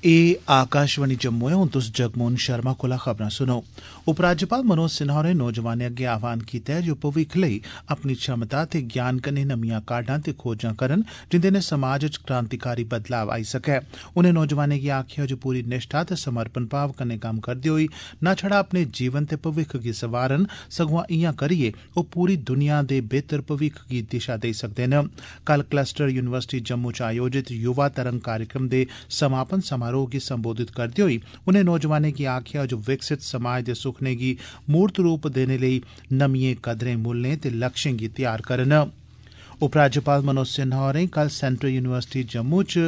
आकाशवाणी जम्मू है। हुण तुस जगमोहन शर्मा कोला खबरां सुनो। उपराज्यपाल मनोज सिन्हा होरें नौजवानें अग्गे आह्वान कीता ऐ जे ओह् भविक्ख लेई अपनी क्षमता ते ज्ञान कन्नै नमियां काह्डां ते खोजां करन जिंदे नै समाज च क्रांतिकारी बदलाव आई सकै। उनें नौजवानें गी आखेआ जे पूरी निष्ठा ते समर्पण भाव कन्नै कम्म करदे होई न छड़ा अपने जीवन ते भविक्ख गी सवारन सगुआं इआं करियै ओह् पूरी दुनिया दे बेहतर भविक्ख गी दिशा देई सकदे न। कल क्लस्टर यूनिवर्सिटी जम्मू च आयोजित युवा तरंग कार्यक्रम दे समापन समारोह गी संबोधित करदे होई उनें नौजवानें गी आखेआ जे विकसित समाज दे सुखने गी मूर्त रूप देने लेई नमियें कदरें मुल्लें ते लक्ष्यें गी तैयार करन। उपराज्यपाल मनोज सिन्हा होरें कल सेंट्रल यूनिवर्सिटी जम्मू च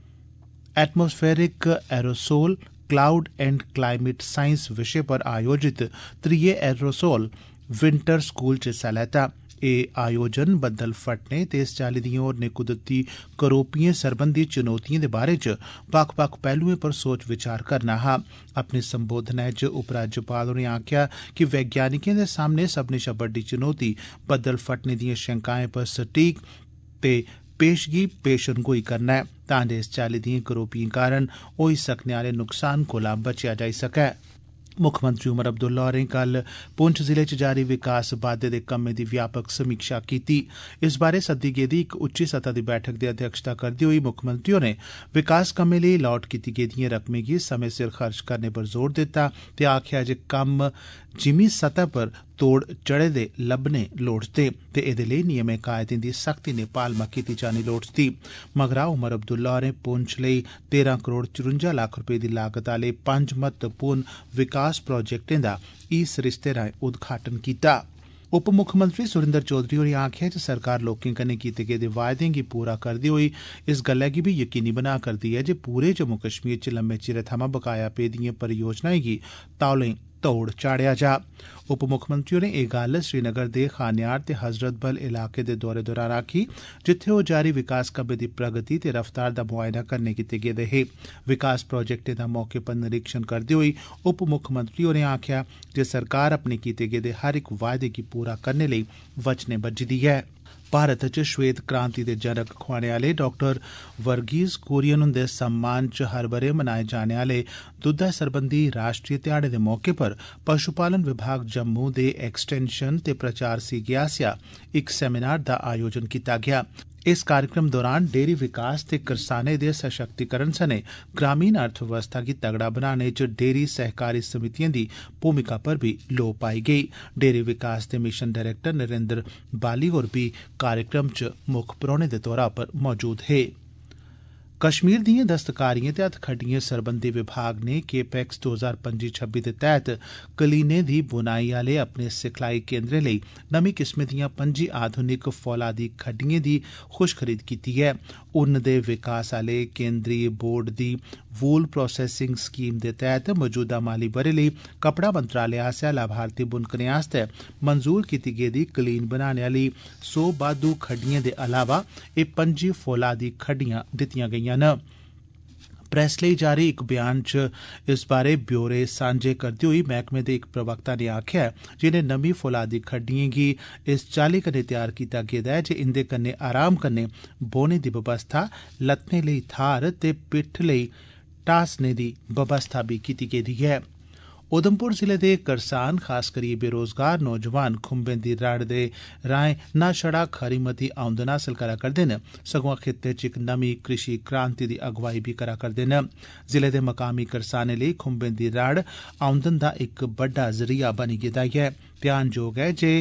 atmospheric aerosol cloud and climate science विषय पर आयोजित त्रिये एरोसोल विंटर स्कूल च हिस्सा लैता। एह् आयोजन बद्दल फटने ते इस चाल्ली दिएं होरनें कुदरती करोपिएं सरबंधी चुनौतिएं दे बारे च बक्ख बक्ख पैहलुएं पर सोच विचार करना हा। अपने संबोधनै च उपराज्यपाल होरें आखेआ कि वैज्ञानिकें दे सामने सब्भनें शा बड्डी चुनौती बद्दल फटने दिएं शंकाएं पर सटीक ते पेशगी पेशनगोई करना ऐ तां जे इस चाल्ली दिएं करोपिएं कारण होई सकने आह्ले नुकसान कोला बचेआ जाई सकै। मुक्खमंत्री उमर अब्दुल्ला होरें कल पुंछ जिले च जारी विकास बाद्दे दे कम्में दी व्यापक समीक्षा कीती। इस बारे सद्दी गेदी इक उच्ची सतह दी बैठक दी अध्यक्षता करदे होई मुक्खमंत्री होरें विकास कम्में लेई लाट कीती गेदिएं रकमें गी समें सिर खर्च करने पर जोर दित्ता ते आखेआ जे कम्म जिमीं सतह पर तोड़ चढ़े दे लब्भने लोड़चदे ते एह्दे लेई नियमें कायदें दी सख्ती नै पालमा कीती जानी लोड़चदी। मगरा उमर अब्दुल्ला होरें पुंछ लेई 13 करोड़ 54 लक्ख रपे दी लागत आह्ले 5 महत्वपूर्ण विकास प्रोजेक्टें दा ई सरिस्ते राएं उद्घाटन कीता। उप मुक्खमंत्री सुरिंदर चौधरी होरें आखेआ जे सरकार लोकें कन्नै कीते गेदे वायदें गी पूरा करदे होई इस गल्लै गी बी यकीनी बना करदी ऐ जे पूरे जम्मू कश्मीर च लम्मे चिरै थमां बकाया पेदिएं परियोजनाएं गी तौलें तोड़ चाढ़ेआ जा। उप मुक्खमंत्री होरें एह् गल्ल श्रीनगर दे खान्यार ते हजरत बल इलाके दे दौरे दौरान आखी जित्थे ओह् जारी विकास कम्में दी प्रगति ते रफ्तार दा मुआयना करने गित्ते गेदे हे। विकास प्रोजेक्टें दा मौके पर निरीक्षण करदे होई उप मुक्खमंत्री होरें आखेआ जे सरकार अपने कीते गेदे हर इक वायदे गी पूरा करने लेई वचने बज्झी दी ऐ। भारत च श्वेत क्रांति दे जनक खोआने आह्ले डाक्टर वर्गीस कुरियन हुंदे सम्मान च हर ब'रे मनाए जाने आह्ले दुद्धै सरबंधी राष्ट्रीय ध्याड़े दे मौके पर पशुपालन विभाग जम्मू दे एक्सटेंशन ते प्रचार सीगे आसेआ इक सेमिनार दा आयोजन कीता गेआ। इस कार्यक्रम दौरान डेयरी विकास ते करसानें दे सशक्तिकरण सने ग्रामीण अर्थव्यवस्था गी तगड़ा बनाने च डेयरी सहकारी समितिएं दी भूमिका पर भी लोऽ पाई गेई। डेयरी विकास दे मिशन डायरेक्टर नरेंद्र बाली होर भी कार्यक्रम च मुक्ख परौह्ने दे तौरा पर मौजूद हे। कश्मीर दिएं दस्तकारिएं ते हत्थखड्डिएं सरबंधी विभाग ने केपैक्स 2025-26 दे तैह्त कलीनें दी बुनाई आह्ले अपने सिखलाई केंद्रें लेई नमीं किस्में दियां 25 आधुनिक फौलादी खड्डिएं दी खुशखरीद कीती ऐ। उन्न दे विकास आह्ले केंद्रीय बोर्ड दी वूल प्रोसेसिंग स्कीम दे तैह्त मौजूदा माली ब'रे लेई कपड़ा मंत्रालय आसेआ लाभार्थी बुनकरें आस्तै मंजूर कीती गेदी कलीन बनाने आह्ली 100 बाद्धू खड्डिएं दे अलावा एह् 25 फौलादी खड्डियां दित्तियां गेईयां न। प्रेस लेई जारी इक बयान च इस बारे ब्यौरे सांझे करदे होई मैह्कमे दे इक प्रवक्ता ने आखेआ जे इनें नमीं फौलादी खड्डिएं गी इस चाल्ली कन्नै तैयार कीता गेदा ऐ जे इंदे कन्नै आराम कन्नै बौह्ने दी बवस्था, लत्तें लेई थाह्र ते पिट्ठ लेई टासने दी बवस्था बी कीती गेदी ऐ। उधमपुर जिले दे करसान खास करियै बेरोजगार नौजवान खुंबें दी रड़ दे राएं न छड़ा खरी मती आमदन हासल करा करदे न सगुआं खित्ते च इक नमीं कृषि क्रांति दी अगुवाई बी करा करदे न। जिले दे मकामी करसानें लेई खुंबें दी रड़ आमदन दा इक बड्डा जरिया बनी गेदा ऐ। ध्यानजोग ऐ जे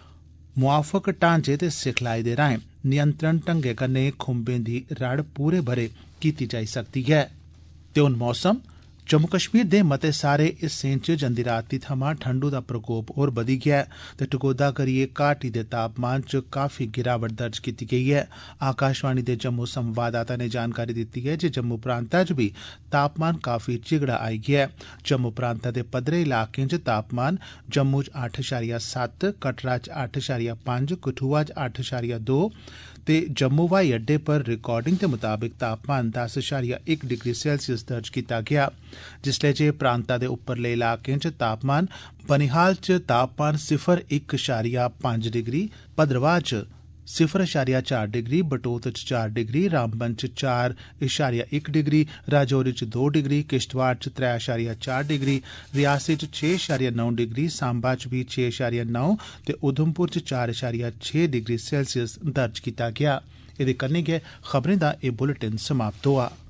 मुआफक ढांचे ते सिखलाई दे राएं नियंत्रण ढंगै कन्नै खुंबें दी रड़ पूरे ब'रे कीती जाई सकदी ऐ। ते हुन मौसम जम्मू कश्मीर दे मते सारे हिस्सें च जंदी रातीं थमां ठंडू दा प्रकोप होर बधी गेआ ऐ ते टकोह्दा करियै घाटी दे तापमान च काफी गिरावट दर्ज कीती गेई ऐ। आकाशवाणी दे जम्मू संवाददाता ने जानकारी दित्ती ऐ जे जम्मू प्रांता च बी तापमान काफी झिगड़ा आई गेआ ऐ। जम्मू प्रांता दे पद्धरे इलाकें च तापमान जम्मू च 8.7, कटरा च 8.5, कठुआ च 8.2 ते जम्मू हवाई अड्डे पर रिकार्डिंग दे मुताबिक तापमान 10.1 डिग्री सेल्सियस दर्ज कीता गेआ। जिसलै जे प्रांता दे उप्परले इलाकें च तापमान बनिहाल च तापमान 0.1.5 डिग्री, भद्रवाह च 0.4 डिग्री, बटोत च 4 डिग्री, रामबन च 4.1 डिग्री, राजौरी च 2 डिग्री, किश्तवाड़ च 3.4 डिग्री, रियासी च 6.9 डिग्री, सांबा च भी 6.9 ते उधमपुर च 4.6 डिग्री सेल्सियस दर्ज कीता गेआ। एह्दे कन्नै गै खबरें दा एह् बुलेटिन समाप्त होआ।